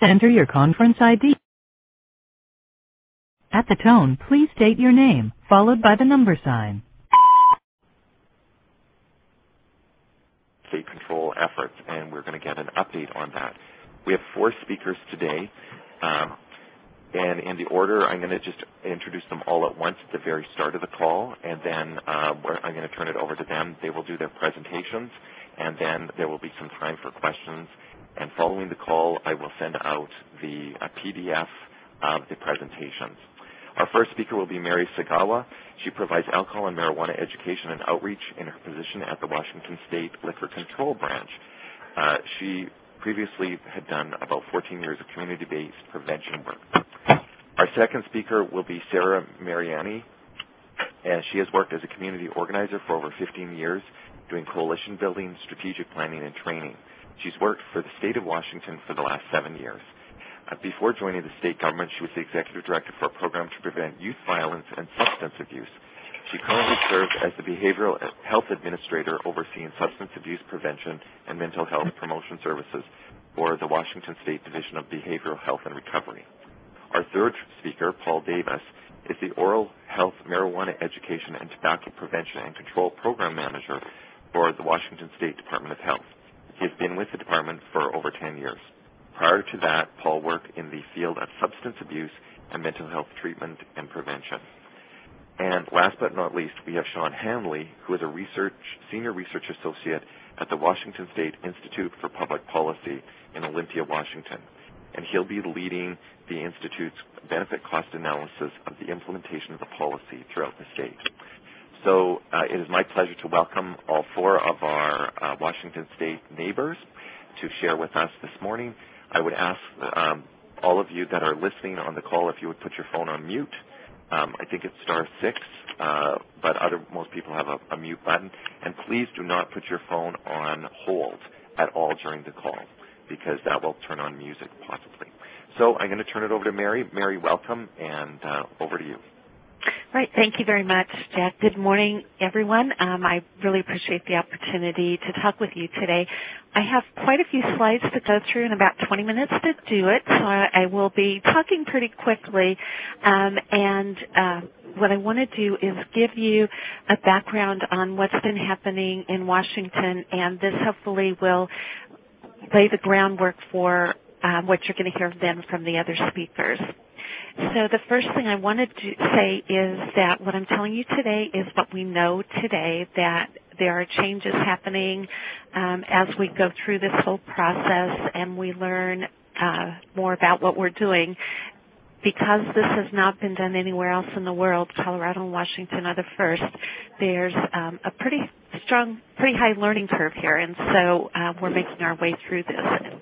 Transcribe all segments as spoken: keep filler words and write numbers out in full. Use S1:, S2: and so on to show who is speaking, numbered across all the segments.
S1: Enter your conference I D. At the tone, please state your name, followed by the number sign.
S2: State control efforts, and we're going to get an update on that. We have four speakers today, um, and in the order, I'm going to just introduce them all at once at the very start of the call, and then uh, I'm going to turn it over to them. They will do their presentations, and then there will be some time for questions. And following the call, I will send out the uh, P D F of the presentations. Our first speaker will be Mary Sagawa. She provides alcohol and marijuana education and outreach in her position at the Washington State Liquor Control Branch. Uh, she previously had done about fourteen years of community-based prevention work. Our second speaker will be Sarah Mariani, and she has worked as a community organizer for over fifteen years, doing coalition building, strategic planning, and training. She's worked for the state of Washington for the last seven years. Uh, before joining the state government, she was the executive director for a program to prevent youth violence and substance abuse. She currently serves as the behavioral health administrator overseeing substance abuse prevention and mental health promotion services for the Washington State Division of Behavioral Health and Recovery. Our third speaker, Paul Davis, is the Oral Health, Marijuana Education, and Tobacco Prevention and Control Program Manager for the Washington State Department of Health. He has been with the department for over ten years. Prior to that, Paul worked in the field of substance abuse and mental health treatment and prevention. And last but not least, we have Sean Hanley, who is a research, senior research associate at the Washington State Institute for Public Policy in Olympia, Washington. And he'll be leading the Institute's benefit cost analysis of the implementation of the policy throughout the state. So uh, it is my pleasure to welcome all four of our uh, Washington State neighbors to share with us this morning. I would ask um, all of you that are listening on the call if you would put your phone on mute. Um, I think it's star six, uh, but other, most people have a, a mute button. And please do not put your phone on hold at all during the call, because that will turn on music possibly. So I'm going to turn it over to Mary. Mary, welcome, and uh, over to you.
S3: Right. Thank you very much, Jack. Good morning, everyone. Um, I really appreciate the opportunity to talk with you today. I have quite a few slides to go through in about twenty minutes to do it, so I, I will be talking pretty quickly. Um, and uh, what I want to do is give you a background on what's been happening in Washington, and this hopefully will lay the groundwork for um, what you're going to hear then from the other speakers. So the first thing I wanted to say is that what I'm telling you today is what we know today, that there are changes happening um, as we go through this whole process and we learn uh, more about what we're doing. Because this has not been done anywhere else in the world, Colorado and Washington are the first, there's um, a pretty strong, pretty high learning curve here, and so uh, we're making our way through this.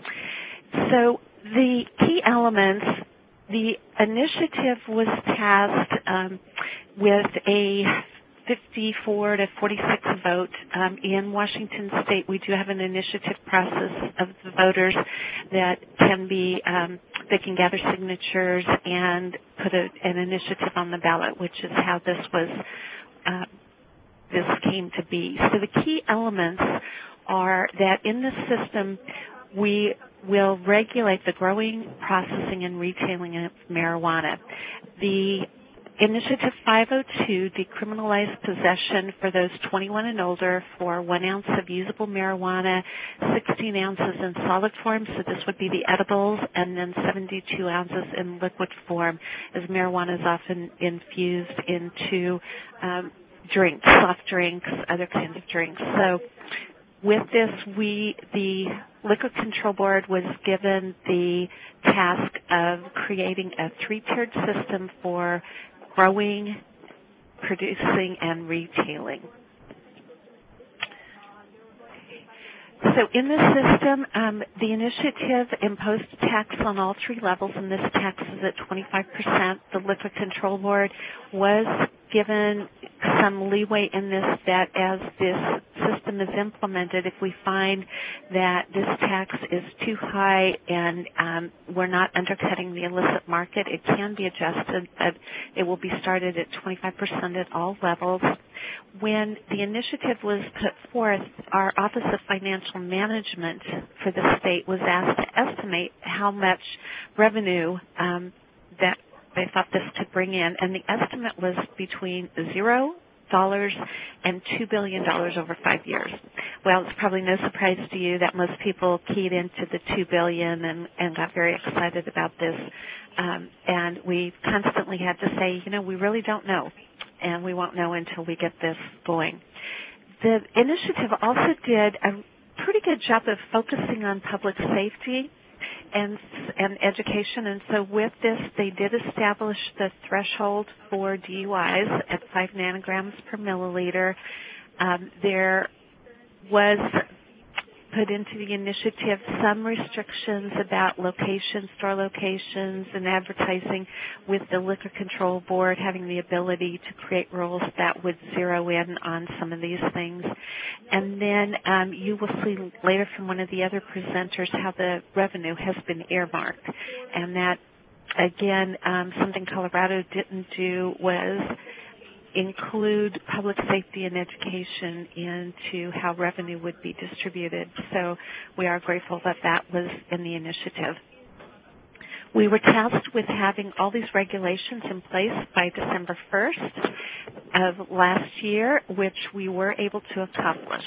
S3: So the key elements. The initiative was tasked um, with a fifty-four to forty-six vote. Um, in Washington State, we do have an initiative process of the voters that can be, um, they can gather signatures and put a, an initiative on the ballot, which is how this was, uh, this came to be. So the key elements are that in this system, we will regulate the growing, processing, and retailing of marijuana. The Initiative five oh two decriminalized possession for those twenty-one and older for one ounce of usable marijuana, sixteen ounces in solid form, so this would be the edibles, and then seventy-two ounces in liquid form, as marijuana is often infused into um, drinks, soft drinks, other kinds of drinks. So with this, we, the Liquor Control Board was given the task of creating a three-tiered system for growing, producing, and retailing. So in this system, um, the initiative imposed a tax on all three levels, and this tax is at twenty-five percent. The Liquor Control Board was given some leeway in this, that as this system system is implemented, if we find that this tax is too high and um, we're not undercutting the illicit market, it can be adjusted, but it will be started at twenty-five percent at all levels. When the initiative was put forth, our Office of Financial Management for the state was asked to estimate how much revenue um, that they thought this could bring in, and the estimate was between zero dollars and two billion dollars over five years. Well, it's probably no surprise to you that most people keyed into the two billion dollars and, and got very excited about this. Um, and we constantly had to say, you know, we really don't know, and we won't know until we get this going. The initiative also did a pretty good job of focusing on public safety and, and education, and so with this, they did establish the threshold for D U Is at five nanograms per milliliter. Um, there was put into the initiative some restrictions about locations, store locations, and advertising, with the Liquor Control Board having the ability to create rules that would zero in on some of these things. And then um, you will see later from one of the other presenters how the revenue has been earmarked. And that, again, um, something Colorado didn't do was include public safety and education into how revenue would be distributed. So we are grateful that that was in the initiative. We were tasked with having all these regulations in place by December first of last year, which we were able to accomplish.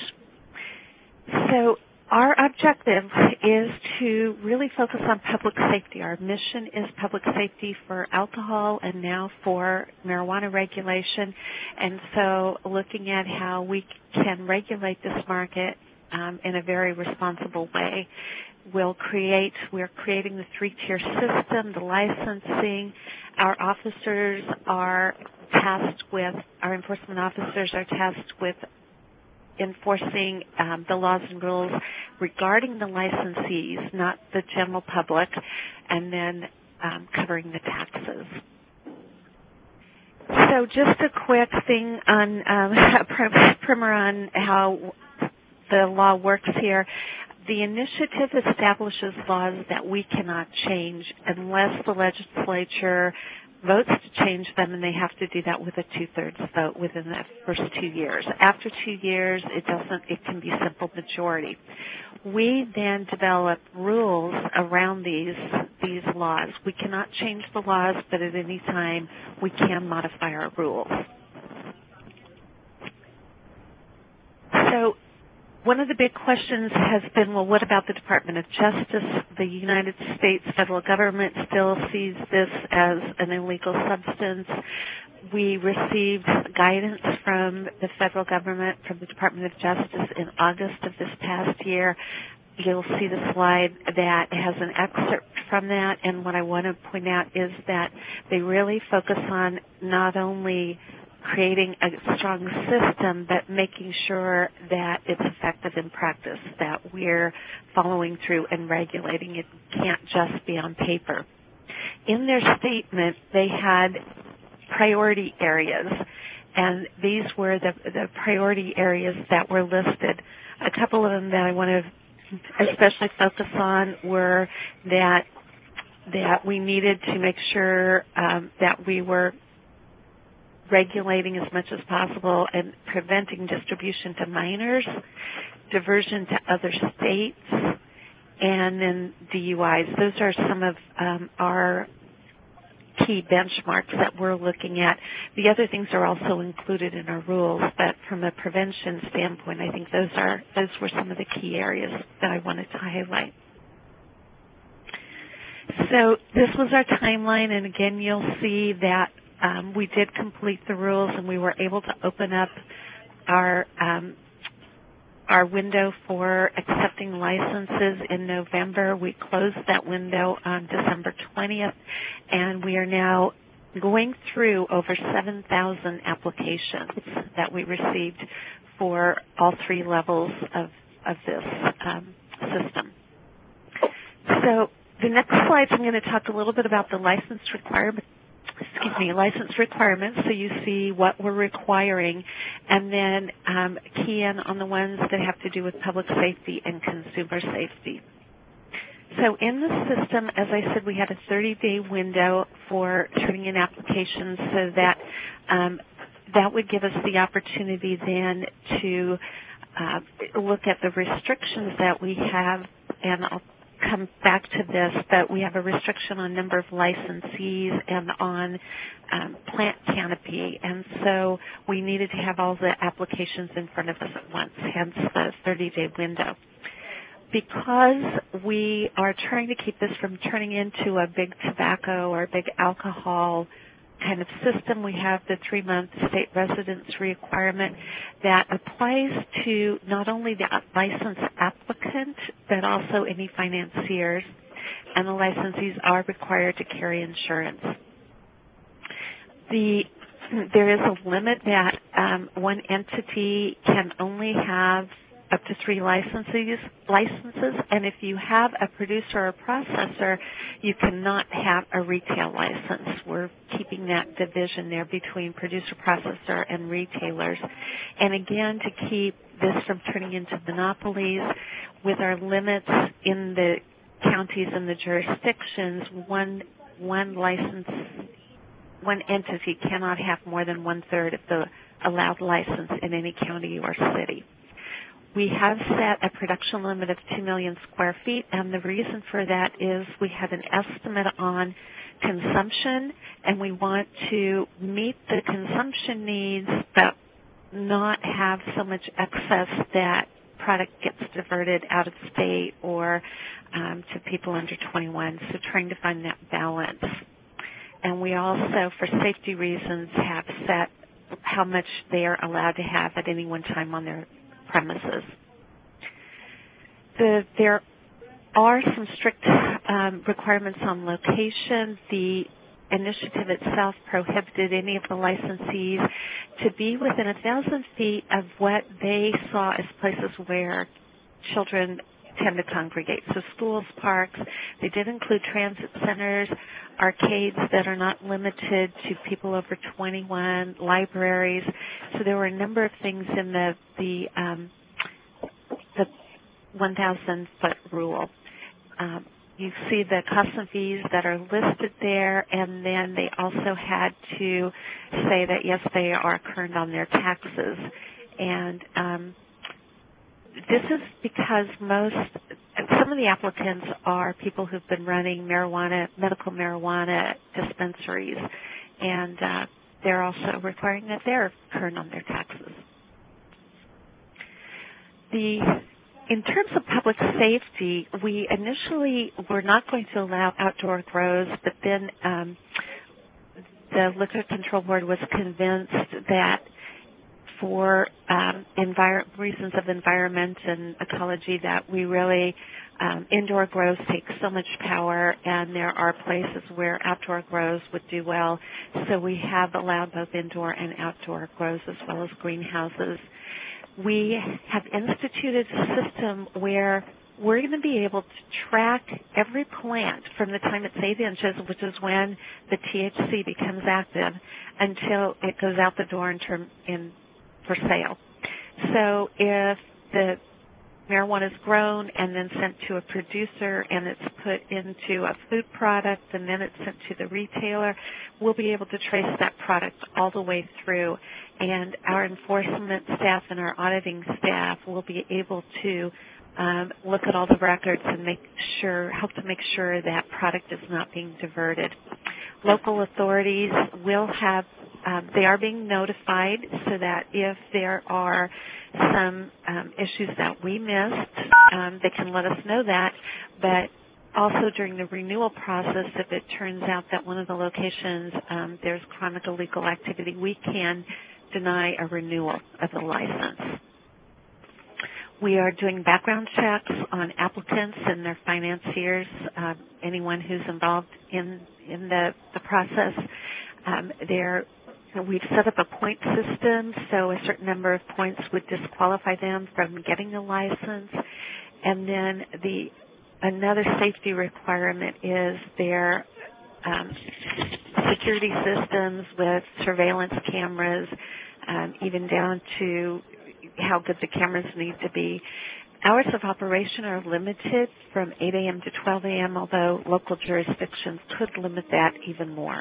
S3: So our objective is to really focus on public safety. Our mission is public safety for alcohol and now for marijuana regulation. And so looking at how we can regulate this market um, in a very responsible way. We'll create, we're creating the three-tier system, the licensing. Our officers are tasked with, our enforcement officers are tasked with enforcing um, the laws and rules regarding the licensees, not the general public, and then um, covering the taxes. So just a quick thing on um, a primer on how the law works here. The initiative establishes laws that we cannot change unless the legislature votes to change them, and they have to do that with a two-thirds vote within the first two years. After two years, it doesn't. It can be simple majority. We then develop rules around these these laws. We cannot change the laws, but at any time we can modify our rules. So one of the big questions has been, well, what about the Department of Justice? The United States federal government still sees this as an illegal substance. We received guidance from the federal government, from the Department of Justice in August of this past year. You'll see the slide that has an excerpt from that, and what I want to point out is that they really focus on not only creating a strong system, but making sure that it's effective in practice, that we're following through and regulating. It can't just be on paper. In their statement, they had priority areas, and these were the, the priority areas that were listed. A couple of them that I want to especially focus on were that that we needed to make sure um, that we were regulating as much as possible and preventing distribution to minors, diversion to other states, and then D U Is. Those are some of um, our key benchmarks that we're looking at. The other things are also included in our rules, but from a prevention standpoint, I think those are those were some of the key areas that I wanted to highlight. So this was our timeline, and again, you'll see that Um, we did complete the rules, and we were able to open up our um, our window for accepting licenses in November. We closed that window on December twentieth, and we are now going through over seven thousand applications that we received for all three levels of, of this um, system. So the next slide, I'm going to talk a little bit about the license requirements excuse me, license requirements, so you see what we're requiring, and then um, key in on the ones that have to do with public safety and consumer safety. So in the system, as I said, we had a thirty-day window for turning in applications, so that um, that would give us the opportunity then to uh, look at the restrictions that we have, and I'll come back to this, but we have a restriction on number of licensees and on um, plant canopy, and so we needed to have all the applications in front of us at once, hence the thirty-day window. Because we are trying to keep this from turning into a big tobacco or a big alcohol kind of system, we have the three-month state residence requirement that applies to not only the licensed applicant, but also any financiers, and the licensees are required to carry insurance. The, there is a limit that um, one entity can only have up to three licenses, licenses, and if you have a producer or processor, you cannot have a retail license. We're keeping that division there between producer, processor, and retailers. And again, to keep this from turning into monopolies, with our limits in the counties and the jurisdictions, one one license, one entity cannot have more than one-third of the allowed license in any county or city. We have set a production limit of two million square feet, and the reason for that is we had an estimate on consumption, and we want to meet the consumption needs but not have so much excess that product gets diverted out of state or um, to people under twenty-one, so trying to find that balance. And we also, for safety reasons, have set how much they are allowed to have at any one time on their premises. The, there are some strict um, requirements on location. The initiative itself prohibited any of the licensees to be within a thousand feet of what they saw as places where children tend to congregate. So schools, parks, they did include transit centers, arcades that are not limited to people over twenty-one, libraries. So there were a number of things in the the, um, the one thousand foot rule. Um, you see the custom fees that are listed there, and then they also had to say that, yes, they are current on their taxes. And um, this is because most, some of the applicants are people who've been running marijuana, medical marijuana dispensaries, and uh, they're also requiring that they're current on their taxes. The, in terms of public safety, we initially were not going to allow outdoor grows, but then um, the Liquor Control Board was convinced that for um, envir reasons of environment and ecology, that we really, um, indoor grows take so much power, and there are places where outdoor grows would do well. So we have allowed both indoor and outdoor grows as well as greenhouses. We have instituted a system where we're going to be able to track every plant from the time it's eight inches, which is when the T H C becomes active, until it goes out the door in term in for sale. So if the marijuana is grown and then sent to a producer and it's put into a food product and then it's sent to the retailer, we'll be able to trace that product all the way through. And our enforcement staff and our auditing staff will be able to um, look at all the records and make sure, help to make sure that product is not being diverted. Local authorities will have Um, they are being notified so that if there are some um, issues that we missed, um, they can let us know that. But also during the renewal process, if it turns out that one of the locations um, there's chronic illegal activity, we can deny a renewal of the license. We are doing background checks on applicants and their financiers, uh, anyone who's involved in, in the, the process. Um, they're We've set up a point system, so a certain number of points would disqualify them from getting a license. And then the another safety requirement is their um, security systems with surveillance cameras, um, even down to how good the cameras need to be. Hours of operation are limited from eight a m to twelve a m, although local jurisdictions could limit that even more.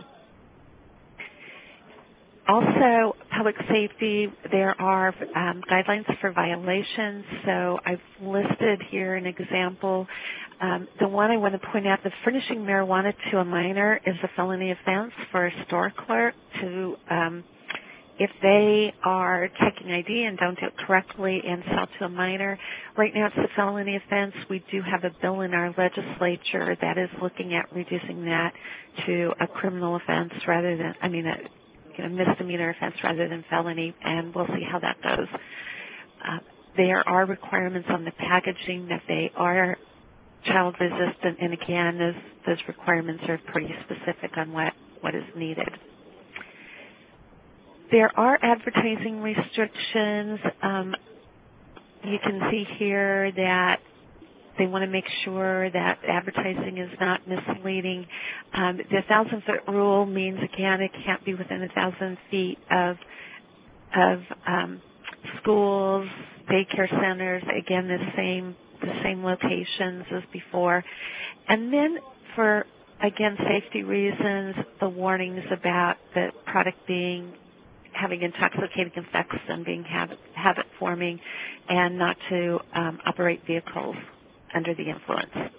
S3: Also, public safety, there are um, guidelines for violations. So I've listed here an example. Um, the one I want to point out, the furnishing marijuana to a minor is a felony offense for a store clerk to, um, if they are checking I D and don't do it correctly and sell to a minor. Right now it's a felony offense. We do have a bill in our legislature that is looking at reducing that to a criminal offense rather than, I mean, a a misdemeanor offense rather than felony, and we'll see how that goes. Uh, there are requirements on the packaging that they are child resistant, and again, those, those requirements are pretty specific on what, what is needed. There are advertising restrictions. Um, you can see here that they want to make sure that advertising is not misleading. Um, the thousand-foot rule means, again, it can't be within a thousand feet of of um, schools, daycare centers. Again, the same the same locations as before. And then, for again safety reasons, the warnings about the product being having intoxicating effects and being habit, habit forming, and not to um, operate vehicles under the influence.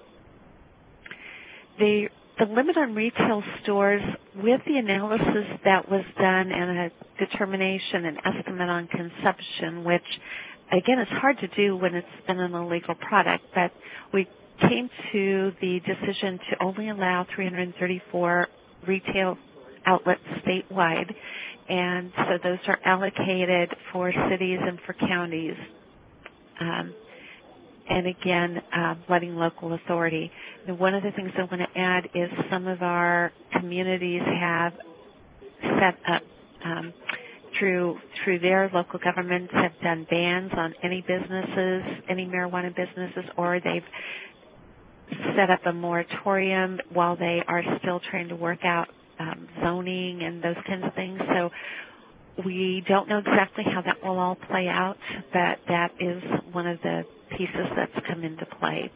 S3: The, the limit on retail stores, with the analysis that was done and a determination and estimate on consumption, which again is hard to do when it's been an illegal product, but we came to the decision to only allow three hundred thirty-four retail outlets statewide, and so those are allocated for cities and for counties. Um, and again, uh, letting local authority. And one of the things I want to add is some of our communities have set up um, through through their local governments have done bans on any businesses, any marijuana businesses, or they've set up a moratorium while they are still trying to work out um, zoning and those kinds of things. So we don't know exactly how that will all play out, but that is one of the pieces that's come into play.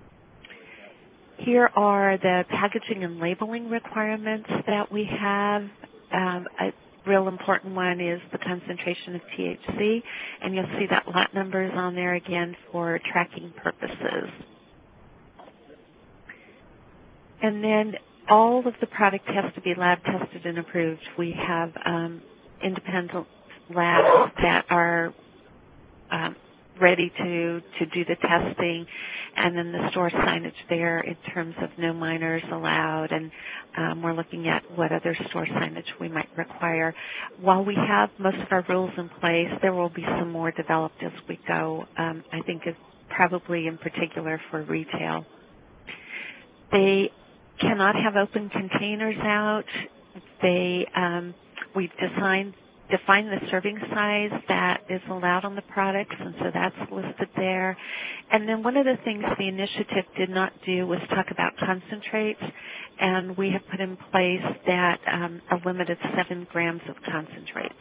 S3: Here are the packaging and labeling requirements that we have. Um, a real important one is the concentration of T H C, and you'll see that lot numbers on there again for tracking purposes. And then all of the product has to be lab tested and approved. We have um, independent labs that are um, ready to, to do the testing, and then the store signage there in terms of no minors allowed, and um, we're looking at what other store signage we might require. While we have most of our rules in place, there will be some more developed as we go, um, I think is probably in particular for retail. They cannot have open containers out. They, um, we've designed define the serving size that is allowed on the products, and so that's listed there. And then one of the things the initiative did not do was talk about concentrates, and we have put in place that um, a limit of seven grams of concentrates.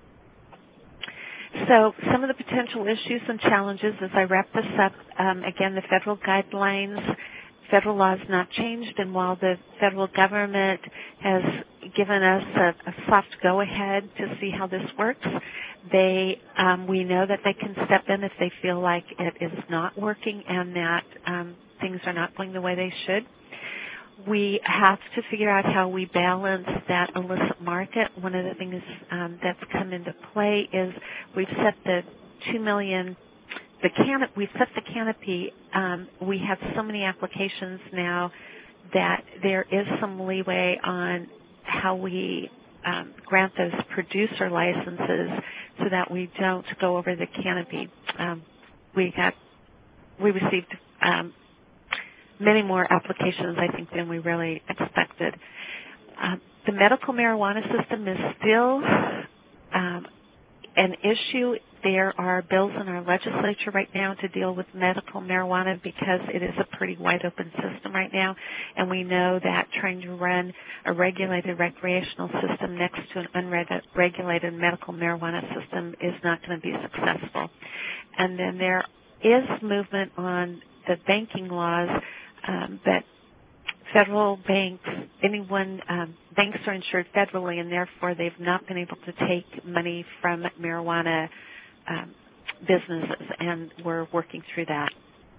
S3: So some of the potential issues and challenges as I wrap this up, um, again, the federal guidelines, federal law has not changed, and while the federal government has given us a, a soft go-ahead to see how this works, they, um, we know that they can step in if they feel like it is not working and that um, things are not going the way they should. We have to figure out how we balance that illicit market. One of the things um, that's come into play is we've set the two million The canop- we've set the canopy. Um, we have so many applications now that there is some leeway on how we um, grant those producer licenses so that we don't go over the canopy. Um, we got we received um, many more applications, I think, than we really expected. Uh, the medical marijuana system is still um, an issue there are bills in our legislature right now to deal with medical marijuana because it is a pretty wide open system right now, and we know that trying to run a regulated recreational system next to an unregulated medical marijuana system is not going to be successful. And then there is movement on the banking laws, um, but federal banks, anyone, um, banks are insured federally, and therefore they've not been able to take money from marijuana um, businesses, and we're working through that.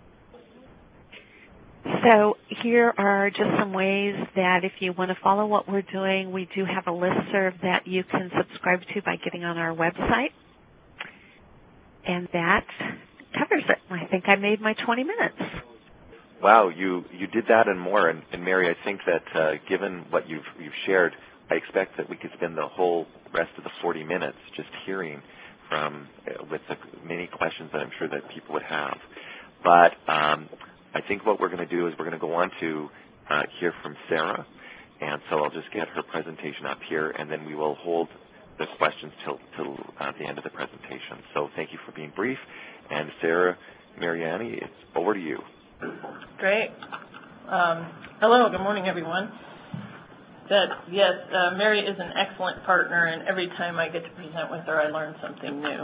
S3: So here are just some ways that if you want to follow what we're doing, we do have a listserv that you can subscribe to by getting on our website. And that covers it. I think I made my twenty minutes.
S2: Wow, you, you did that and more. And, and Mary, I think that uh, given what you've, you've shared, I expect that we could spend the whole rest of the forty minutes just hearing from, uh, with the many questions that I'm sure that people would have. But um, I think what we're going to do is we're going to go on to uh, hear from Sarah. And so I'll just get her presentation up here, and then we will hold the questions till, till uh, the end of the presentation. So thank you for being brief. And Sarah Mariani, it's over to you.
S4: Great. Um, hello, good morning, everyone. That, yes, uh, Mary is an excellent partner, and every time I get to present with her, I learn something new.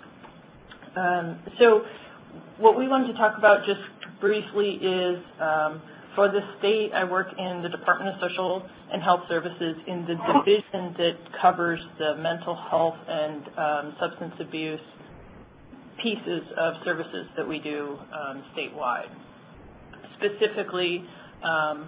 S4: Um, so what we wanted to talk about just briefly is, um, for the state, I work in the Department of Social and Health Services in the division that covers the mental health and um, substance abuse pieces of services that we do um, statewide. Specifically, um,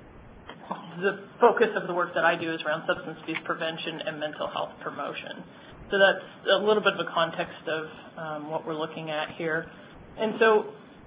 S4: the focus of the work that I do is around substance abuse prevention and mental health promotion. So that's a little bit of a context of um, what we're looking at here. And so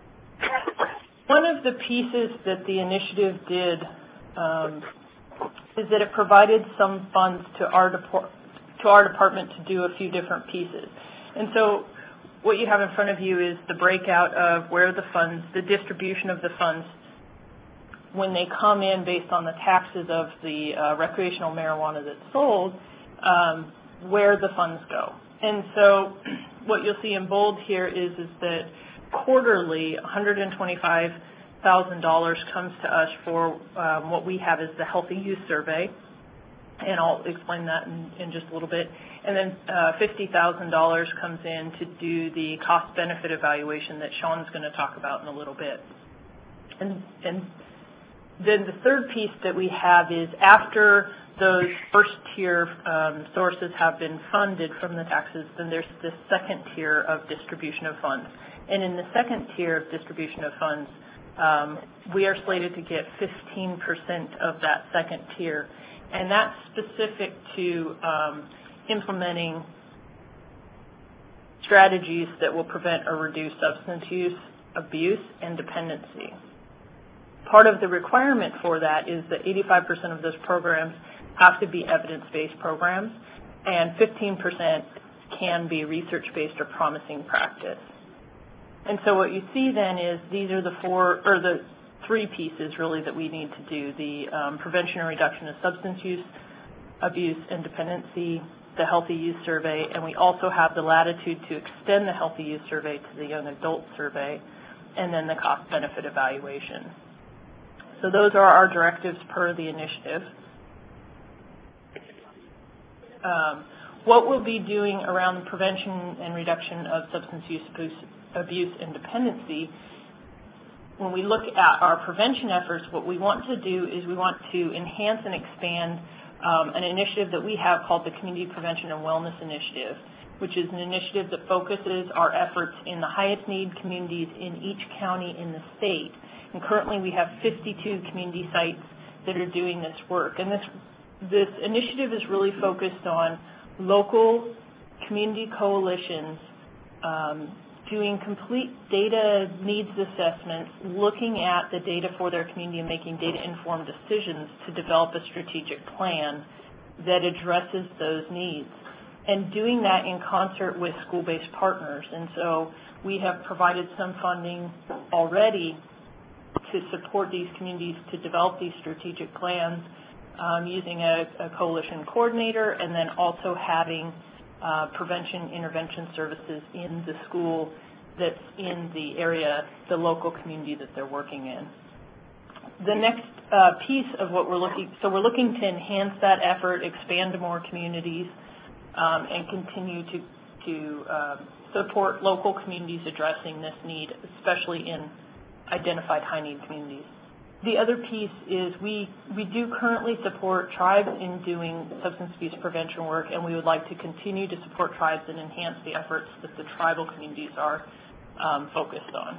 S4: one of the pieces that the initiative did um, is that it provided some funds to our, depor- to our department to do a few different pieces. And so what you have in front of you is the breakout of where the funds, the distribution of the funds, when they come in based on the taxes of the uh, recreational marijuana that's sold, um, where the funds go. And so what you'll see in bold here is, is that quarterly, one hundred twenty-five thousand dollars comes to us for um, what we have as the Healthy Youth Survey, and I'll explain that in, in just a little bit. And then uh, fifty thousand dollars comes in to do the cost-benefit evaluation that Sean's going to talk about in a little bit. And, and then the third piece that we have is after those first-tier um, sources have been funded from the taxes, then there's this second tier of distribution of funds. And in the second tier of distribution of funds, um, we are slated to get fifteen percent of that second tier. And that's specific to um, implementing strategies that will prevent or reduce substance use, abuse, and dependency. Part of the requirement for that is that eighty-five percent of those programs have to be evidence-based programs, and fifteen percent can be research-based or promising practice. And so what you see then is these are the four, or the three pieces really that we need to do: the um, prevention and reduction of substance use, abuse, and dependency, the Healthy Youth Survey, and we also have the latitude to extend the Healthy Youth Survey to the Young Adult Survey, and then the cost-benefit evaluation. So those are our directives per the initiative. Um, what we'll be doing around the prevention and reduction of substance use, abuse, abuse and dependency, when we look at our prevention efforts, what we want to do is we want to enhance and expand um, an initiative that we have called the Community Prevention and Wellness Initiative, which is an initiative that focuses our efforts in the highest need communities in each county in the state. And currently we have fifty-two community sites that are doing this work. And this, this initiative is really focused on local community coalitions um, doing complete data needs assessments, looking at the data for their community and making data-informed decisions to develop a strategic plan that addresses those needs. And doing that in concert with school-based partners. And so we have provided some funding already to support these communities to develop these strategic plans um, using a, a coalition coordinator, and then also having uh, prevention intervention services in the school that's in the area, the local community that they're working in. The next uh, piece of what we're looking, so we're looking to enhance that effort, expand to more communities, um, and continue to, to uh, support local communities addressing this need, especially in identified high-need communities. The other piece is we, we do currently support tribes in doing substance abuse prevention work, and we would like to continue to support tribes and enhance the efforts that the tribal communities are um, focused on.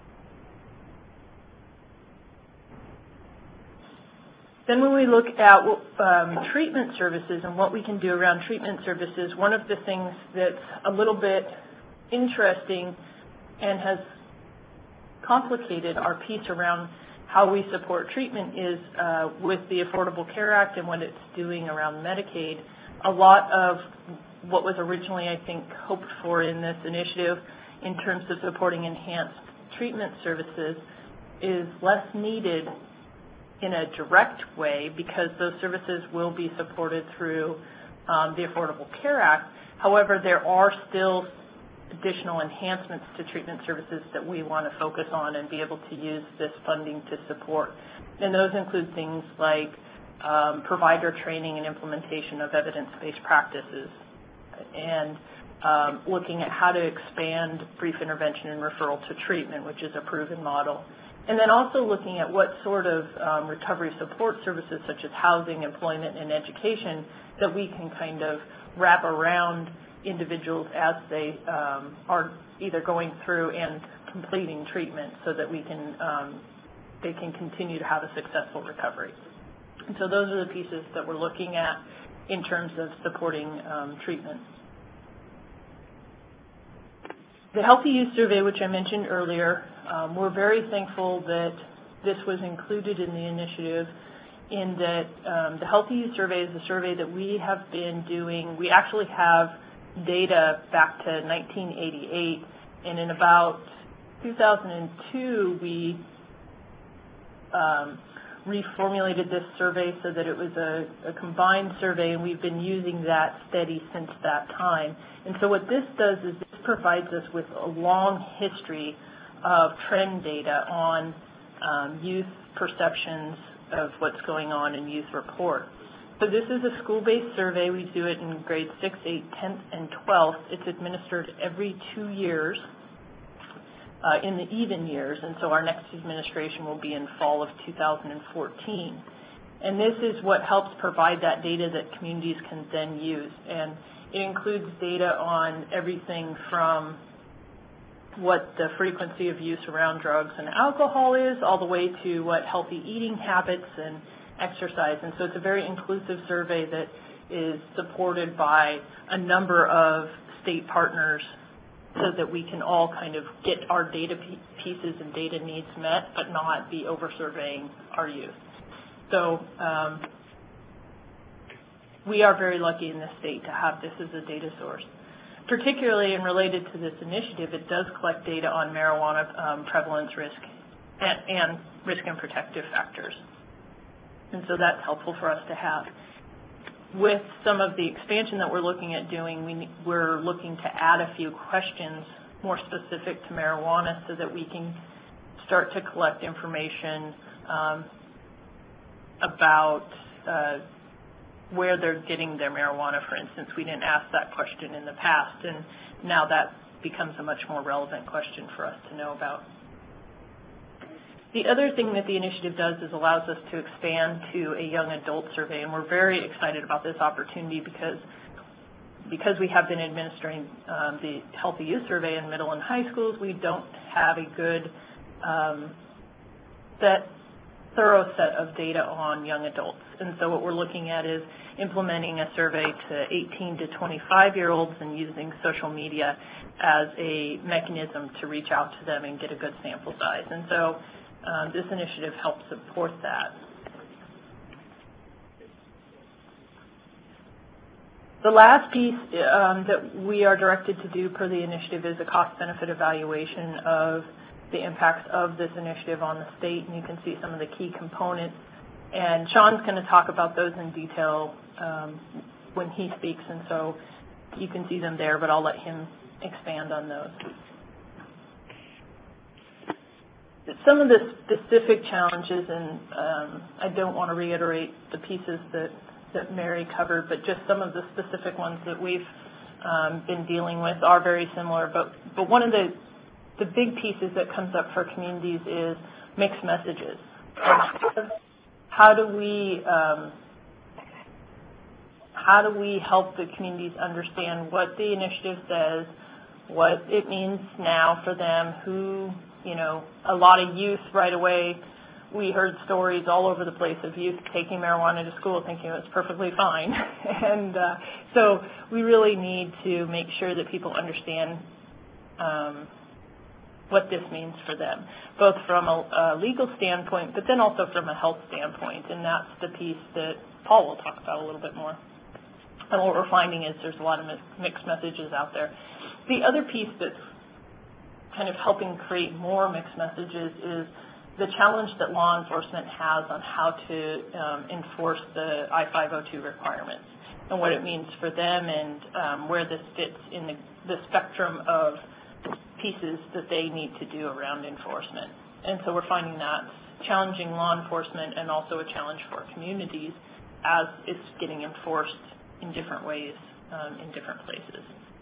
S4: Then when we look at um, treatment services and what we can do around treatment services, one of the things that's a little bit interesting and has complicated our piece around how we support treatment is uh, with the Affordable Care Act and what it's doing around Medicaid. A lot of what was originally, I think, hoped for in this initiative in terms of supporting enhanced treatment services is less needed in a direct way because those services will be supported through um, the Affordable Care Act. However, there are still additional enhancements to treatment services that we want to focus on and be able to use this funding to support. And those include things like um, provider training and implementation of evidence-based practices, and um, looking at how to expand brief intervention and referral to treatment, which is a proven model. And then also looking at what sort of um, recovery support services such as housing, employment, and education that we can kind of wrap around individuals as they um, are either going through and completing treatment so that we can, um, they can continue to have a successful recovery. And so those are the pieces that we're looking at in terms of supporting um, treatment. The Healthy Youth Survey, which I mentioned earlier, um, we're very thankful that this was included in the initiative in that um, the Healthy Youth Survey is a survey that we have been doing. We actually have data back to nineteen eighty-eight, and in about two thousand two, we um, reformulated this survey so that it was a, a combined survey, and we've been using that steady since that time. And so what this does is this provides us with a long history of trend data on um, youth perceptions of what's going on in youth report. So this is a school-based survey. We do it in grades six, eight, tenth, and twelfth. It's administered every two years uh, in the even years, and so our next administration will be in fall of two thousand fourteen. And this is what helps provide that data that communities can then use. And it includes data on everything from what the frequency of use around drugs and alcohol is, all the way to what healthy eating habits and exercise. And so it's a very inclusive survey that is supported by a number of state partners so that we can all kind of get our data pieces and data needs met, but not be over-surveying our youth. So um, we are very lucky in this state to have this as a data source. Particularly and related to this initiative, it does collect data on marijuana um, prevalence risk and, and risk and protective factors. And so that's helpful for us to have. With some of the expansion that we're looking at doing, we, we're looking to add a few questions more specific to marijuana so that we can start to collect information um, about uh, where they're getting their marijuana, for instance. We didn't ask that question in the past, and now that becomes a much more relevant question for us to know about. The other thing that the initiative does is allows us to expand to a young adult survey, and we're very excited about this opportunity because because we have been administering um, the Healthy Youth Survey in middle and high schools. We don't have a good um, set, thorough set of data on young adults, and so what we're looking at is implementing a survey to eighteen to twenty-five year olds and using social media as a mechanism to reach out to them and get a good sample size. And so Um, this initiative helps support that. The last piece um, that we are directed to do per the initiative is a cost-benefit evaluation of the impacts of this initiative on the state, and you can see some of the key components. And Sean's going to talk about those in detail um, when he speaks, and so you can see them there, but I'll let him expand on those. Some of the specific challenges, and um, I don't want to reiterate the pieces that, that Mary covered, but just some of the specific ones that we've um, been dealing with are very similar. But, but one of the, the big pieces that comes up for communities is mixed messages. How do we um, how do we help the communities understand what the initiative says, what it means now for them, who, you know, a lot of youth right away, we heard stories all over the place of youth taking marijuana to school thinking it was perfectly fine. and uh, so we really need to make sure that people understand um, what this means for them, both from a, a legal standpoint, but then also from a health standpoint. And that's the piece that Paul will talk about a little bit more. And what we're finding is there's a lot of mixed messages out there. The other piece that's kind of helping create more mixed messages is the challenge that law enforcement has on how to um, enforce the I five oh two requirements and what it means for them, and um, where this fits in the, the spectrum of pieces that they need to do around enforcement. And so we're finding that challenging law enforcement and also a challenge for communities as it's getting enforced in different ways um, in different places.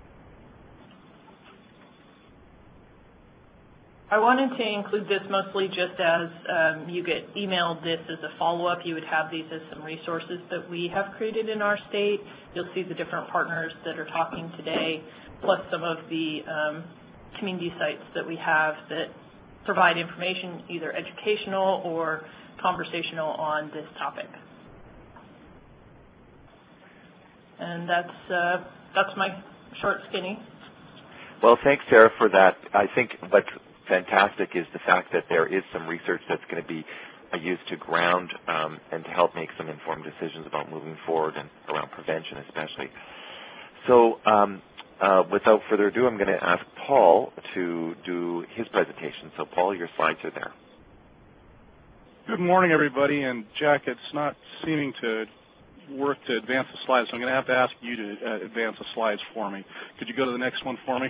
S4: I wanted to include this mostly just as um, you get emailed this as a follow-up. You would have these as some resources that we have created in our state. You'll see the different partners that are talking today, plus some of the um, community sites that we have that provide information, either educational or conversational, on this topic. And that's uh, that's my short skinny.
S2: Well, thanks, Sarah, for that. I think what's fantastic is the fact that there is some research that's going to be uh, used to ground um, and to help make some informed decisions about moving forward and around prevention especially. So um, uh, without further ado, I'm going to ask Paul to do his presentation. So Paul, your slides are there.
S5: Good morning, everybody. And Jack, it's not seeming to work to advance the slides, so I'm going to have to ask you to uh, advance the slides for me. Could you go to the next one for me?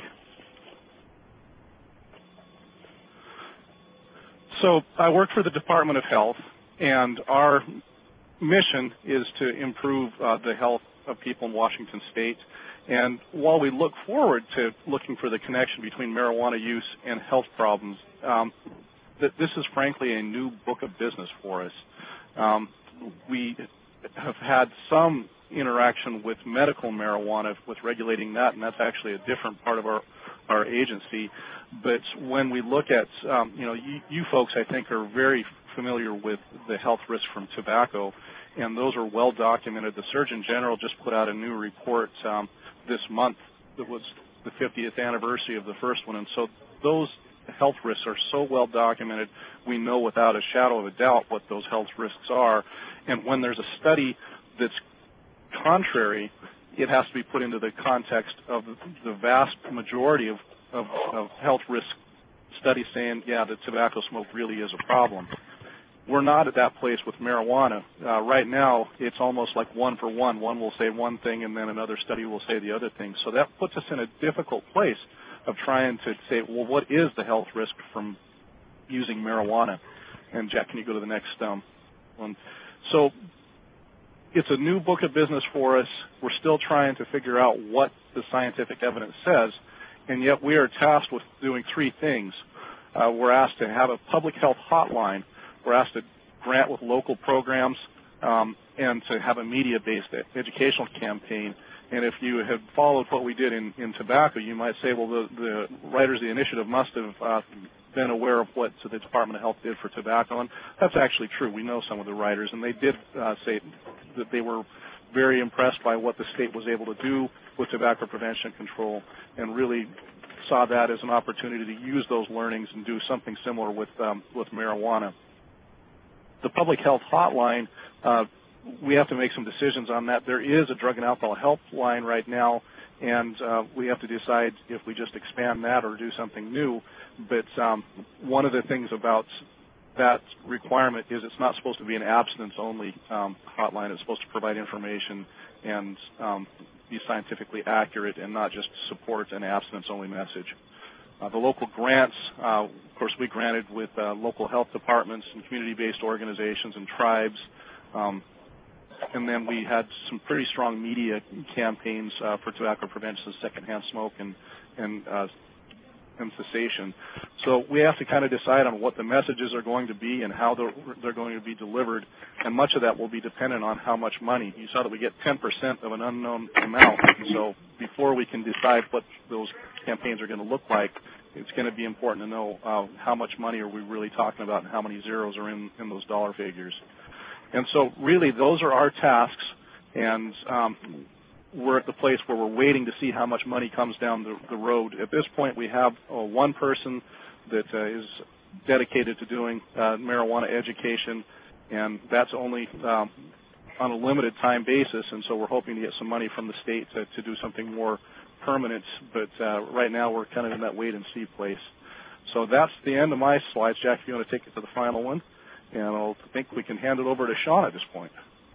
S5: So I work for the Department of Health, and our mission is to improve uh, the health of people in Washington State. And while we look forward to looking for the connection between marijuana use and health problems, um, th this is frankly a new book of business for us. Um, we have had some interaction with medical marijuana, with regulating that, and that's actually a different part of our, our agency. But when we look at, um, you know, you, you folks, I think, are very familiar with the health risks from tobacco, and those are well documented. The Surgeon General just put out a new report um, this month that was the fiftieth anniversary of the first one, and so those health risks are so well documented, we know without a shadow of a doubt what those health risks are. And when there's a study that's contrary, it has to be put into the context of the vast majority of, of, of health risk studies saying, yeah, that tobacco smoke really is a problem. We're not at that place with marijuana. Uh, right now, it's almost like one for one. One will say one thing, and then another study will say the other thing. So that puts us in a difficult place of trying to say, well, what is the health risk from using marijuana? And Jack, can you go to the next um, one? So it's a new book of business for us. We're still trying to figure out what the scientific evidence says, and yet we are tasked with doing three things. Uh, we're asked to have a public health hotline. We're asked to grant with local programs um, and to have a media-based educational campaign. And if you have followed what we did in, in tobacco, you might say, well, the, the writers of the initiative must have uh, been aware of what the Department of Health did for tobacco. And that's actually true. We know some of the writers, and they did uh, say that they were very impressed by what the state was able to do with tobacco prevention and control, and really saw that as an opportunity to use those learnings and do something similar with, um, with marijuana. The public health hotline, uh, we have to make some decisions on that. There is a drug and alcohol helpline right now, and uh, we have to decide if we just expand that or do something new. But um, one of the things about that requirement is it's not supposed to be an abstinence-only um, hotline. It's supposed to provide information and um, be scientifically accurate and not just support an abstinence-only message. Uh, the local grants, uh, of course, we granted with uh, local health departments and community-based organizations and tribes. Um, and then we had some pretty strong media campaigns uh, for tobacco prevention, secondhand smoke, and, and, uh, and cessation. So we have to kind of decide on what the messages are going to be and how they're, they're going to be delivered, and much of that will be dependent on how much money. You saw that we get ten percent of an unknown amount, so before we can decide what those campaigns are going to look like, it's going to be important to know uh, how much money are we really talking about and how many zeros are in, in those dollar figures. And so really those are our tasks, and um, we're at the place where we're waiting to see how much money comes down the, the road. At this point, we have uh, one person that uh, is dedicated to doing uh, marijuana education, and that's only um, on a limited time basis, and so we're hoping to get some money from the state to, to do something more permanent, but uh, right now we're kind of in that wait-and-see place. So that's the end of my slides. Jack, if you want to take it to the final one, and I think we can hand it over to Sean at this point.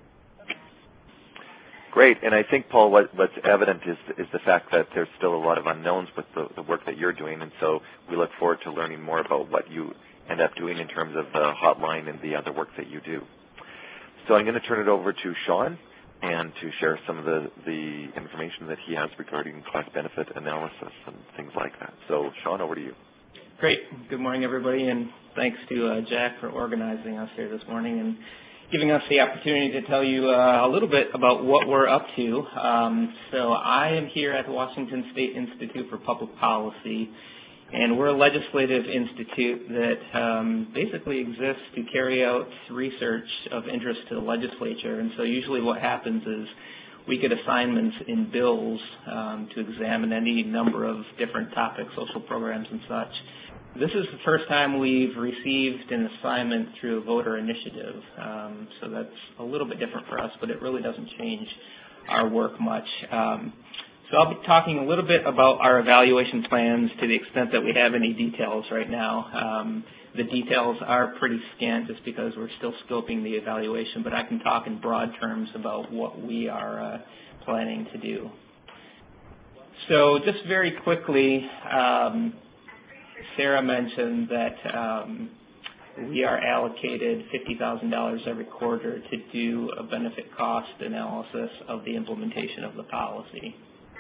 S2: Great, and I think, Paul, what, what's evident is, is the fact that there's still a lot of unknowns with the, the work that you're doing, and so we look forward to learning more about what you end up doing in terms of the hotline and the other work that you do. So I'm going to turn it over to Sean and to share some of the, the information that he has regarding cost benefit analysis and things like that. So, Sean, over to you.
S6: Great. Good morning, everybody, and thanks to uh, Jack for organizing us here this morning and giving us the opportunity to tell you uh, a little bit about what we're up to. Um, so I am here at the Washington State Institute for Public Policy, and we're a legislative institute that um, basically exists to carry out research of interest to the legislature. And so usually what happens is we get assignments in bills um, to examine any number of different topics, social programs and such. This is the first time we've received an assignment through a voter initiative. Um, so that's a little bit different for us, but it really doesn't change our work much. Um, So I'll be talking a little bit about our evaluation plans to the extent that we have any details right now. Um, the details are pretty scant just because we're still scoping the evaluation, but I can talk in broad terms about what we are uh, planning to do. So just very quickly, um, Sarah mentioned that um, we are allocated fifty thousand dollars every quarter to do a benefit cost analysis of the implementation of the policy.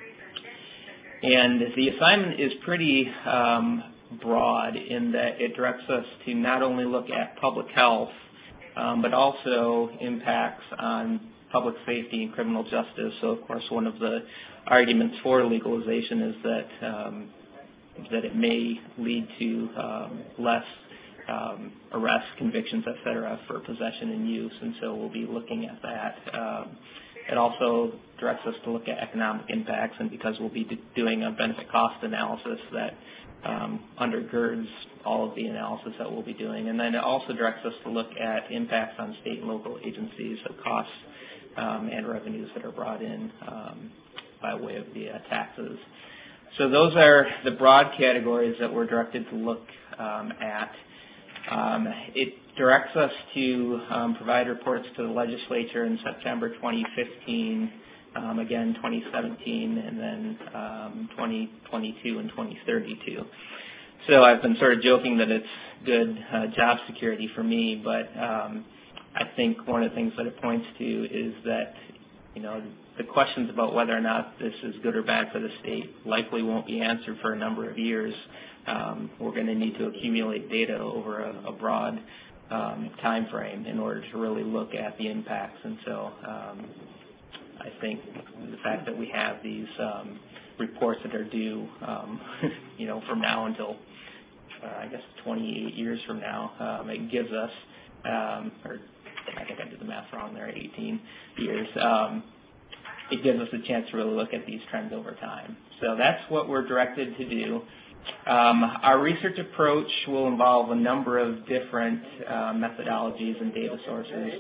S6: And the assignment is pretty um, broad in that it directs us to not only look at public health, um, but also impacts on public safety and criminal justice. So, of course, one of the arguments for legalization is that um, that it may lead to um, less um, arrests, convictions, et cetera, for possession and use. And so we'll be looking at that. Um, It also directs us to look at economic impacts, and because we'll be doing a benefit cost analysis that um, undergirds all of the analysis that we'll be doing. And then it also directs us to look at impacts on state and local agencies, so costs um, and revenues that are brought in um, by way of the uh, taxes. So those are the broad categories that we're directed to look um, at. Um, it directs us to um, provide reports to the legislature in September twenty fifteen, um, again twenty seventeen, and then um, twenty twenty-two and twenty thirty-two. So I've been sort of joking that it's good uh, job security for me, but um, I think one of the things that it points to is that, you know, the questions about whether or not this is good or bad for the state likely won't be answered for a number of years. Um, we're going to need to accumulate data over a, a broad um, time frame in order to really look at the impacts. And so um, I think the fact that we have these um, reports that are due, um, you know, from now until uh, I guess twenty-eight years from now, um, it gives us, um, or I think I did the math wrong there, eighteen years. Um, it gives us a chance to really look at these trends over time. So that's what we're directed to do. Um, our research approach will involve a number of different uh, methodologies and data sources.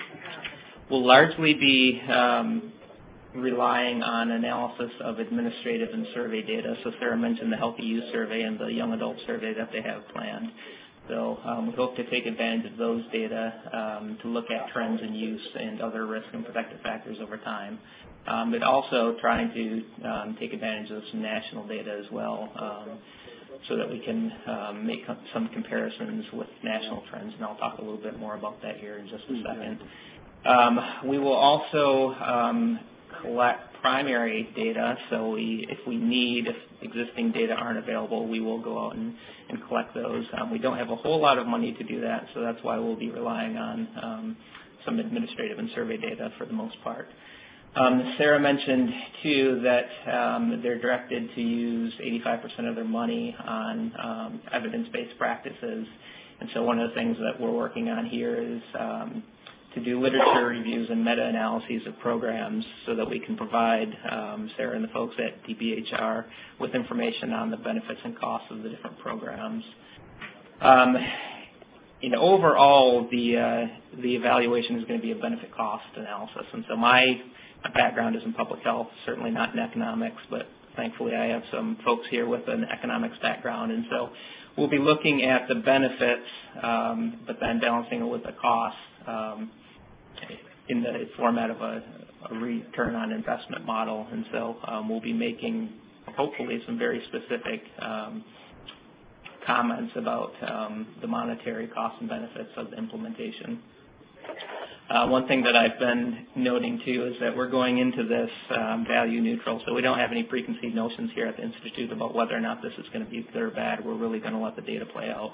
S6: We'll largely be um, relying on analysis of administrative and survey data. So Sarah mentioned the Healthy Youth Survey and the Young Adult Survey that they have planned. So um, we hope to take advantage of those data um, to look at trends in use and other risk and protective factors over time. Um, but also trying to um, take advantage of some national data as well, um, so that we can um, make some comparisons with national trends, and I'll talk a little bit more about that here in just a second. Um, we will also um, collect primary data, so we, if we need, if existing data aren't available, we will go out and, and collect those. Um, we don't have a whole lot of money to do that, so that's why we'll be relying on um, some administrative and survey data for the most part. Um, Sarah mentioned, too, that um, they're directed to use eighty-five percent of their money on um, evidence-based practices. And so one of the things that we're working on here is um, to do literature reviews and meta-analyses of programs so that we can provide um, Sarah and the folks at D P H R with information on the benefits and costs of the different programs. Um, you know, overall, the, uh, the evaluation is going to be a benefit-cost analysis. And so my My background is in public health, certainly not in economics, but thankfully I have some folks here with an economics background. And so we'll be looking at the benefits, um, but then balancing it with the costs um, in the format of a, a return on investment model. And so um, we'll be making, hopefully, some very specific um, comments about um, the monetary costs and benefits of the implementation. Uh, one thing that I've been noting, too, is that we're going into this um, value neutral, so we don't have any preconceived notions here at the Institute about whether or not this is going to be good or bad. We're really going to let the data play out.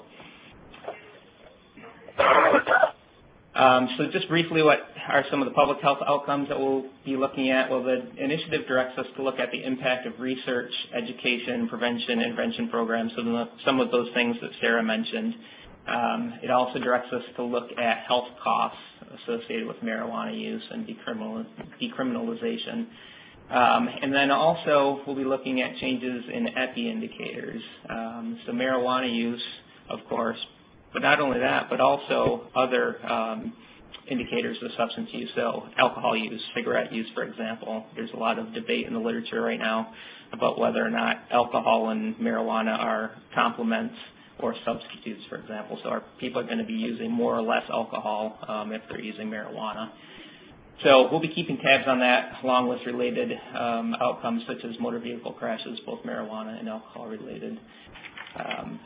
S6: Um, so just briefly, what are some of the public health outcomes that we'll be looking at? Well, the initiative directs us to look at the impact of research, education, prevention, intervention programs, so the, some of those things that Sarah mentioned. Um, it also directs us to look at health costs associated with marijuana use and decriminal, decriminalization. Um, and then also we'll be looking at changes in epi indicators. Um, so marijuana use, of course, but not only that, but also other um, indicators of substance use. So alcohol use, cigarette use, for example. There's a lot of debate in the literature right now about whether or not alcohol and marijuana are complements or substitutes, for example. So our people are going to be using more or less alcohol um, if they're using marijuana. So we'll be keeping tabs on that, along with related um, outcomes such as motor vehicle crashes, both marijuana and alcohol related. Um,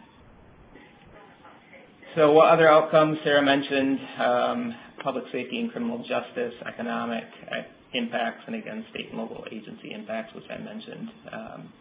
S6: so what other outcomes? Sarah mentioned um, public safety and criminal justice, economic impacts, and again, state and local agency impacts, which I mentioned. Um,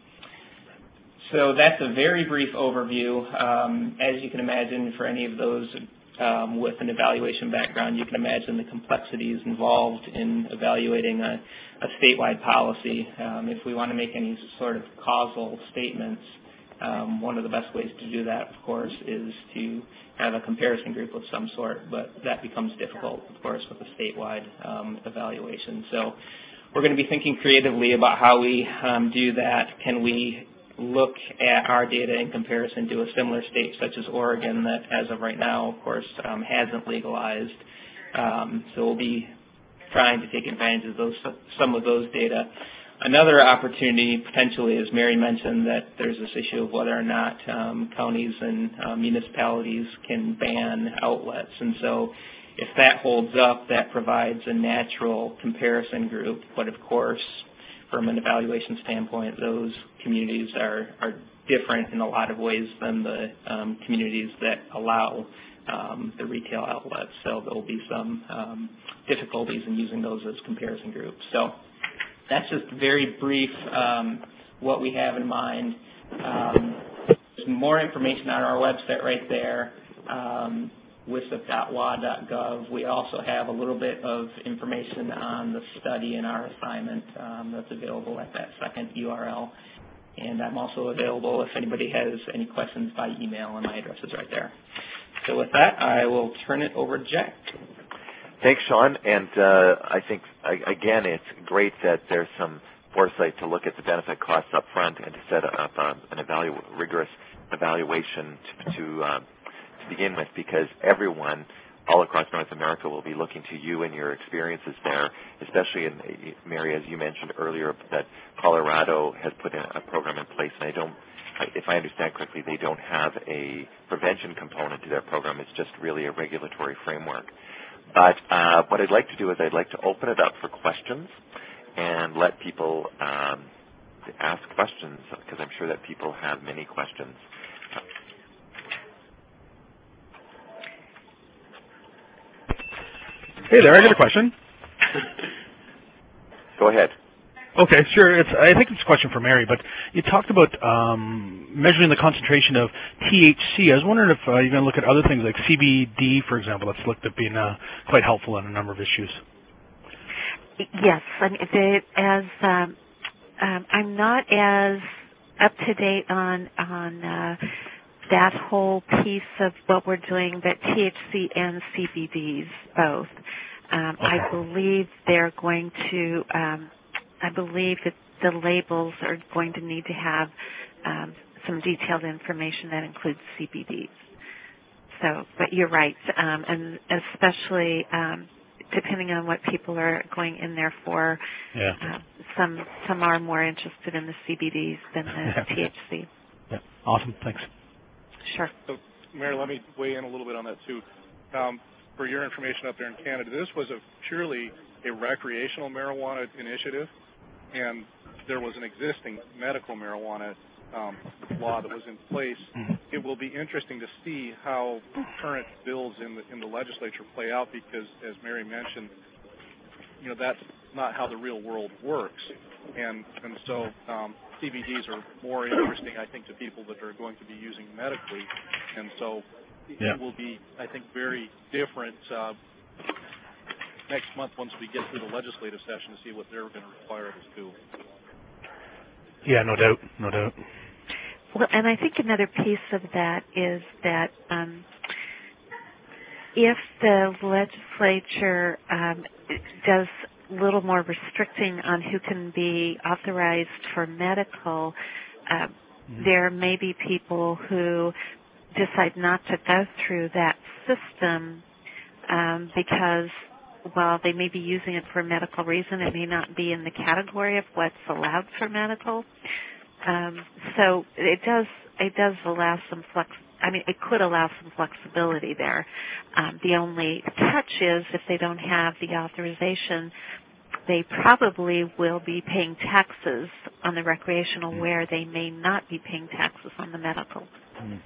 S6: So that's a very brief overview. Um, as you can imagine, for any of those um, with an evaluation background, you can imagine the complexities involved in evaluating a, a statewide policy. Um, if we want to make any sort of causal statements, um, one of the best ways to do that, of course, is to have a comparison group of some sort, but that becomes difficult, of course, with a statewide um, evaluation. So we're going to be thinking creatively about how we um, do that. Can we look at our data in comparison to a similar state such as Oregon that, as of right now, of course, um, hasn't legalized. Um, so we'll be trying to take advantage of those, some of those data. Another opportunity, potentially, as Mary mentioned, that there's this issue of whether or not um, counties and uh, municipalities can ban outlets. And so if that holds up, that provides a natural comparison group. But, of course, from an evaluation standpoint, those communities are, are different in a lot of ways than the um, communities that allow um, the retail outlets. So there will be some um, difficulties in using those as comparison groups. So that's just very brief um, what we have in mind. Um, there's more information on our website right there. Um, W S I P dot W A dot gov. We also have a little bit of information on the study and our assignment um, that's available at that second U R L. And I'm also available if anybody has any questions by email, and my address is right there. So with that, I will turn it over to Jack.
S2: Thanks, Sean. And uh, I think, again, it's great that there's some foresight to look at the benefit costs up front and to set up um, an evalu- rigorous evaluation to, to um, begin with, because everyone all across North America will be looking to you and your experiences there, especially in, Mary, as you mentioned earlier, that Colorado has put in a program in place, and I don't, if I understand correctly, they don't have a prevention component to their program. It's just really a regulatory framework. But uh, what I'd like to do is I'd like to open it up for questions and let people um, ask questions, because I'm sure that people have many questions.
S7: Hey there, I got a question.
S2: Go ahead.
S7: Okay, sure. It's, I think it's a question for Mary, but you talked about um, measuring the concentration of T H C. I was wondering if uh, you're going to look at other things like C B D, for example. That's looked at being uh, quite helpful in a number of issues.
S3: Yes, I mean, the, as um, um, I'm not as up to date on on uh, that whole piece of what we're doing, but T H C and C B Ds both. Um, okay. I believe they're going to. Um, I believe that the labels are going to need to have um, some detailed information that includes C B Ds. So, but you're right, um, and especially um, depending on what people are going in there for,
S7: yeah.
S3: uh, some some are more interested in the C B Ds than the
S7: yeah.
S3: T H C.
S7: Yeah. Awesome. Thanks.
S3: Sure.
S5: So, Mary, let me weigh in a little bit on that too. Um, for your information up there in Canada, this was a purely a recreational marijuana initiative. And there was an existing medical marijuana um, law that was in place. Mm-hmm. It will be interesting to see how current bills in the in the legislature play out, because, as Mary mentioned, you know, that's not how the real world works. And and so um, C B Ds are more interesting, I think, to people that are going to be using medically. And so
S7: yeah.
S5: it will be, I think, very different uh, next month once we get through the legislative session to see what they're going to require us to do.
S7: Yeah, no doubt, no doubt.
S3: Well, and I think another piece of that is that um, if the legislature um, does a little more restricting on who can be authorized for medical, uh, mm-hmm. there may be people who decide not to go through that system um, because while they may be using it for a medical reason, it may not be in the category of what's allowed for medical. Um, so it does it does allow some flex. I mean, it could allow some flexibility there. Um, the only catch is if they don't have the authorization, they probably will be paying taxes on the recreational mm. where they may not be paying taxes on the medical. Mm.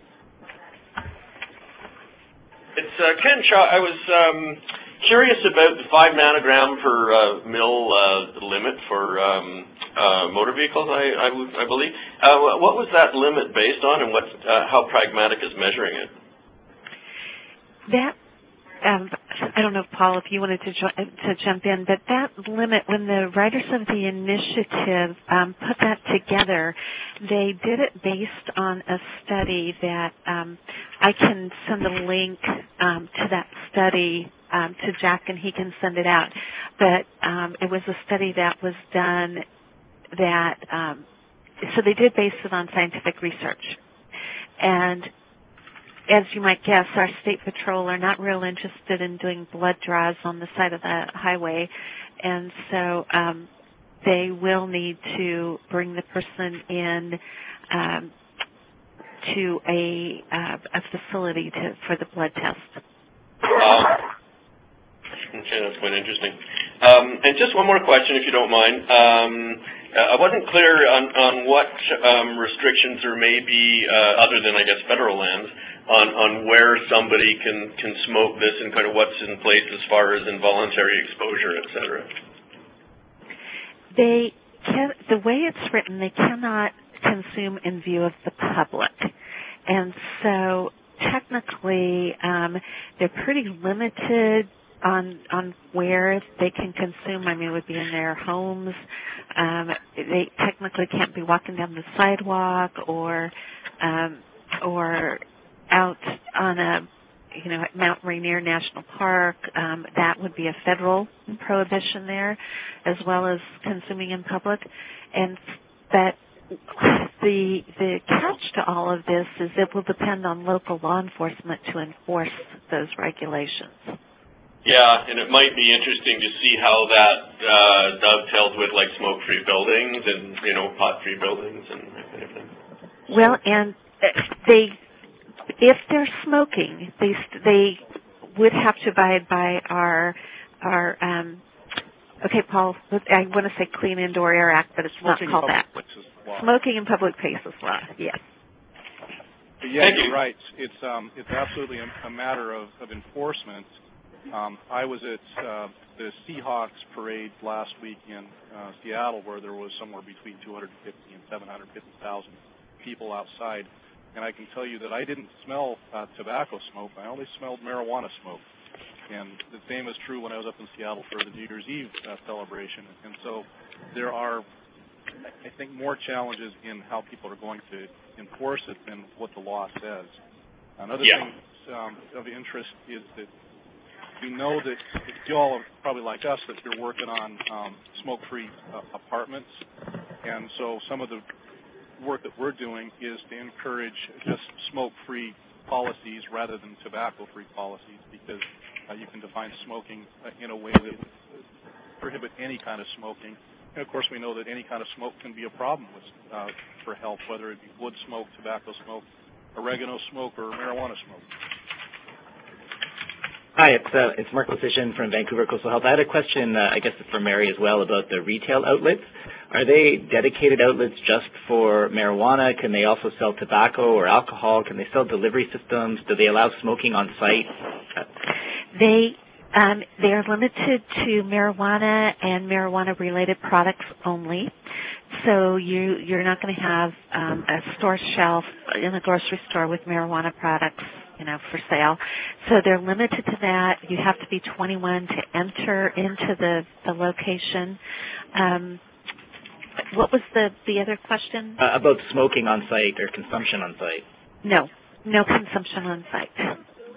S8: It's uh, Ken Shaw. I was um, curious about the five nanogram per uh, mil uh, limit for um, uh, motor vehicles, I, I, I believe. Uh, what was that limit based on, and what, uh, how Pragmatic is measuring it?
S3: That, um, I don't know, Paul, if you wanted to, jo- to jump in, but that limit, when the writers of the initiative um, put that together, they did it based on a study that um, I can send a link um, to that study um, to Jack, and he can send it out. But um, it was a study that was done that, um, so they did base it on scientific research. And as you might guess, our state patrol are not real interested in doing blood draws on the side of the highway, and so um, they will need to bring the person in um, to a, uh, a facility to, for the blood test.
S8: Uh, okay, that's quite interesting. Um, and just one more question, if you don't mind. Um, I wasn't clear on, on what um, restrictions there may be, uh, other than, I guess, federal lands, on, on where somebody can, can smoke this and kind of what's in place as far as involuntary exposure, et cetera.
S3: They can, the way it's written, they cannot consume in view of the public. And so technically, um, they're pretty limited on on where they can consume. I mean, it would be in their homes. Um, they technically can't be walking down the sidewalk or um, or out on a, you know, at Mount Rainier National Park. Um, that would be a federal prohibition there, as well as consuming in public. And but the the catch to all of this is it will depend on local law enforcement to enforce those regulations.
S8: Yeah, and it might be interesting to see how that uh, dovetails with like smoke-free buildings and, you know, pot-free buildings and that kind of thing.
S3: Well, and they, if they're smoking, they they would have to abide by our our. Um, okay, Paul, I want to say Clean Indoor Air Act, but it's
S5: Smoking
S3: not called that.
S5: Law.
S3: Smoking in public places law. Yes.
S5: But yeah, you're right. It's um, it's absolutely a, a matter of, of enforcement. Um, I was at uh, the Seahawks parade last week in uh, Seattle, where there was somewhere between two hundred fifty and seven hundred fifty thousand people outside, and I can tell you that I didn't smell uh, tobacco smoke. I only smelled marijuana smoke. And the same is true when I was up in Seattle for the New Year's Eve uh, celebration. And so there are, I think, more challenges in how people are going to enforce it than what the law says. Another
S8: yeah.
S5: thing um, of interest is that we know that you all are probably like us, that you're working on um, smoke-free uh, apartments. And so some of the work that we're doing is to encourage just smoke-free policies rather than tobacco-free policies, because uh, you can define smoking uh, in a way that would prohibit any kind of smoking. And of course, we know that any kind of smoke can be a problem with, uh, for health, whether it be wood smoke, tobacco smoke, oregano smoke, or marijuana smoke.
S9: Hi, it's uh, it's Mark Lecision from Vancouver Coastal Health. I had a question, uh, I guess, for Mary as well, about the retail outlets. Are they dedicated outlets just for marijuana? Can they also sell tobacco or alcohol? Can they sell delivery systems? Do they allow smoking on site?
S3: They um, they are limited to marijuana and marijuana-related products only. So you you're not going to have um, a store shelf in a grocery store with marijuana products, you know, for sale. So they're limited to that. You have to be twenty-one to enter into the, the location. Um, what was the, the other question?
S9: Uh, about smoking on site or consumption on site.
S3: No, no consumption on site.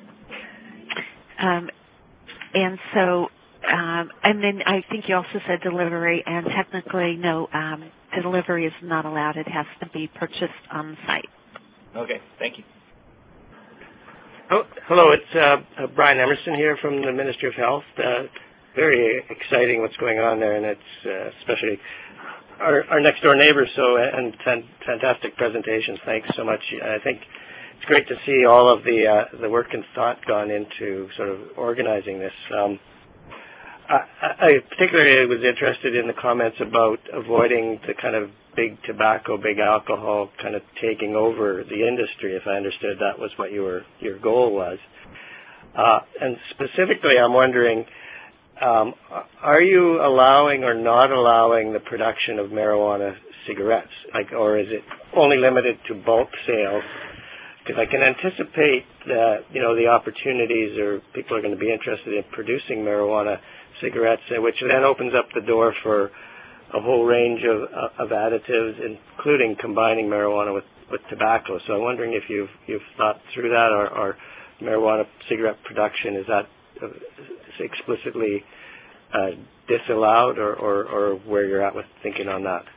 S3: Um, and so, um, and then I think you also said delivery, and technically, no, um, delivery is not allowed. It has to be purchased on site.
S9: Okay, thank you.
S10: Oh, hello, it's uh, uh, Brian Emerson here from the Ministry of Health. Uh, very exciting what's going on there, and it's uh, especially our, our next door neighbors. So, and fan- fantastic presentations. Thanks so much. I think it's great to see all of the uh, the work and thought gone into sort of organizing this. Um, I, I particularly was interested in the comments about avoiding the kind of big tobacco, big alcohol kind of taking over the industry, if I understood that was what you were, your goal was. Uh, and specifically, I'm wondering, um, are you allowing or not allowing the production of marijuana cigarettes, like, or is it only limited to bulk sales? Because I can anticipate that, you know, the opportunities, or people are going to be interested in producing marijuana cigarettes, which then opens up the door for a whole range of, of additives, including combining marijuana with, with tobacco. So I'm wondering if you've you've thought through that, or, or marijuana cigarette production, is that explicitly uh, disallowed, or, or, or where you're at with thinking on that?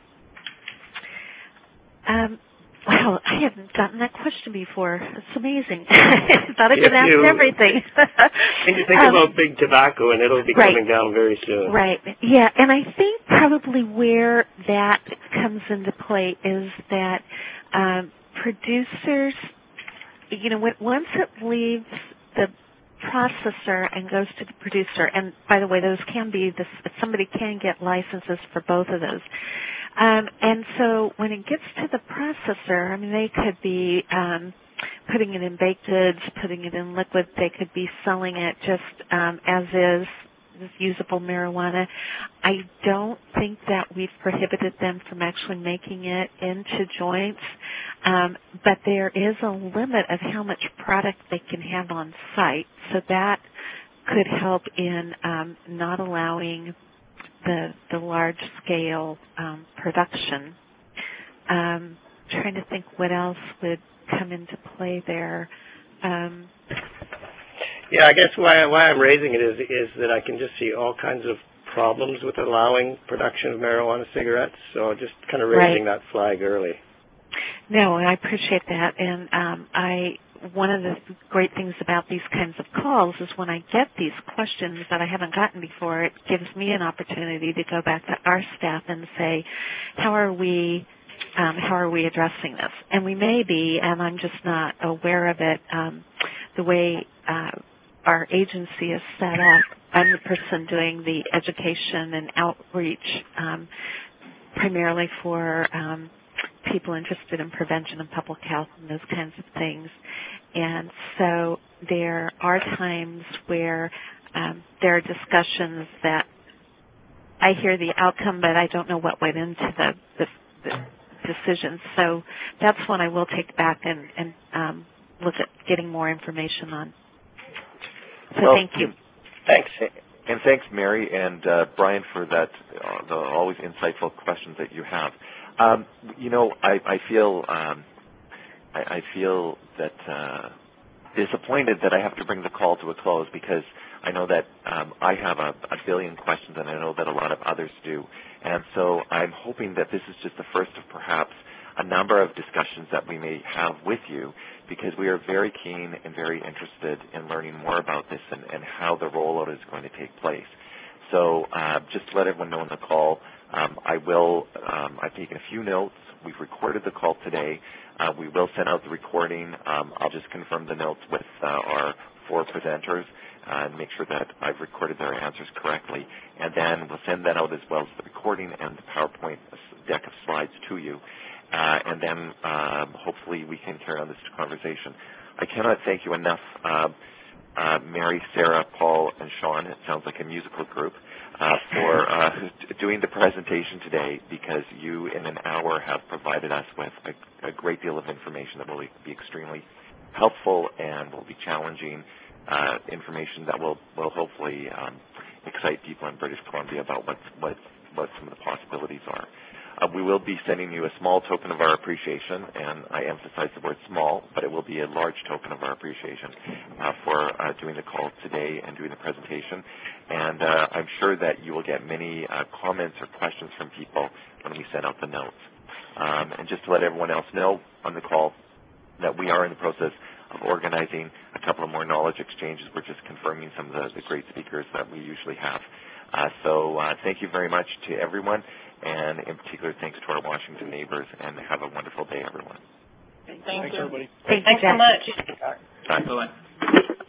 S3: Um, Wow, I haven't gotten that question before. It's amazing. I thought I could ask
S10: you,
S3: everything.
S10: When you think
S3: um,
S10: about big tobacco, and it'll be
S3: right.
S10: coming down very soon.
S3: Right. Yeah, and I think probably where that comes into play is that um, producers, you know, when, once it leaves the processor and goes to the producer, and by the way, those can be, this, somebody can get licenses for both of those. Um, and so when it gets to the processor, I mean, they could be um, putting it in baked goods, putting it in liquid. They could be selling it just um, as is, this usable marijuana. I don't think that we've prohibited them from actually making it into joints, um, but there is a limit of how much product they can have on site. So that could help in um, not allowing the the large-scale um, production. Um, trying to think what else would come into play there. Um,
S10: yeah, I guess why why I'm raising it is is that I can just see all kinds of problems with allowing production of marijuana cigarettes. So just kind of raising
S3: Right.
S10: that flag early.
S3: No, and I appreciate that. And um, I, one of the great things about these kinds of calls is when I get these questions that I haven't gotten before, it gives me an opportunity to go back to our staff and say, how are we, um, how are we addressing this? And we may be, and I'm just not aware of it, um, the way uh, our agency is set up. I'm the person doing the education and outreach um, primarily for um, people interested in prevention and public health and those kinds of things. And so there are times where um, there are discussions that I hear the outcome, but I don't know what went into the, the, the decision. So that's one I will take back and, and um, look at getting more information on. So
S2: well,
S3: thank you.
S10: Thanks.
S2: And thanks, Mary and uh, Brian, for that, uh, the always insightful questions that you have. Um, you know, I, I feel um, I, I feel that uh, disappointed that I have to bring the call to a close because I know that um, I have a, a billion questions, and I know that a lot of others do. And so I'm hoping that this is just the first of perhaps a number of discussions that we may have with you, because we are very keen and very interested in learning more about this and, and how the rollout is going to take place. So uh, just to let everyone know on the call, um, I will, um, I've taken a few notes. We've recorded the call today. Uh, we will send out the recording. Um, I'll just confirm the notes with uh, our four presenters uh, and make sure that I've recorded their answers correctly. And then we'll send that out as well as the recording and the PowerPoint deck of slides to you. Uh, and then um, hopefully we can carry on this conversation. I cannot thank you enough, uh, uh, Mary, Sarah, Paul, and Sean. It sounds like a musical group uh, for uh, doing the presentation today, because you in an hour have provided us with a, a great deal of information that will be extremely helpful and will be challenging uh, information that will, will hopefully um, excite people in British Columbia about what, what, what some of the possibilities are. Uh, we will be sending you a small token of our appreciation, and I emphasize the word small, but it will be a large token of our appreciation uh, for uh, doing the call today and doing the presentation. And uh, I'm sure that you will get many uh, comments or questions from people when we send out the notes. Um, and just to let everyone else know on the call that we are in the process of organizing a couple of more knowledge exchanges. We're just confirming some of the, the great speakers that we usually have. Uh, so uh, thank you very much to everyone. And in particular, thanks to our Washington neighbors, and have a wonderful day, everyone.
S4: Thank
S5: Thanks,
S4: you.
S5: everybody.
S3: Thank you,
S4: Thanks so
S3: Jack.
S4: much.
S2: Bye.
S6: Bye-bye.